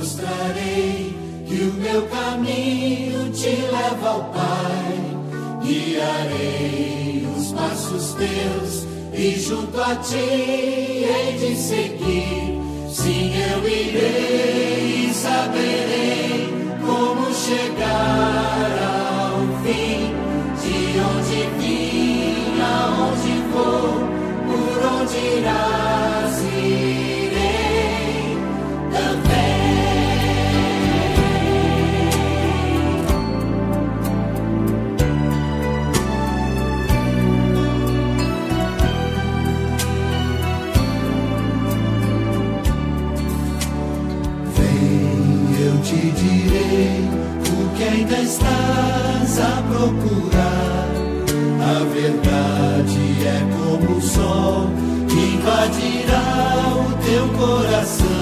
mostrarei que o meu caminho te leva ao Pai. Guiarei os passos teus e junto a ti hei de seguir. Sim, eu irei e saberei como chegar ao fim. De onde vim, aonde vou, por onde irás, irei também. Vem, eu te direi o que ainda estás a procurar. A verdade é como o sol que invadirá o teu coração.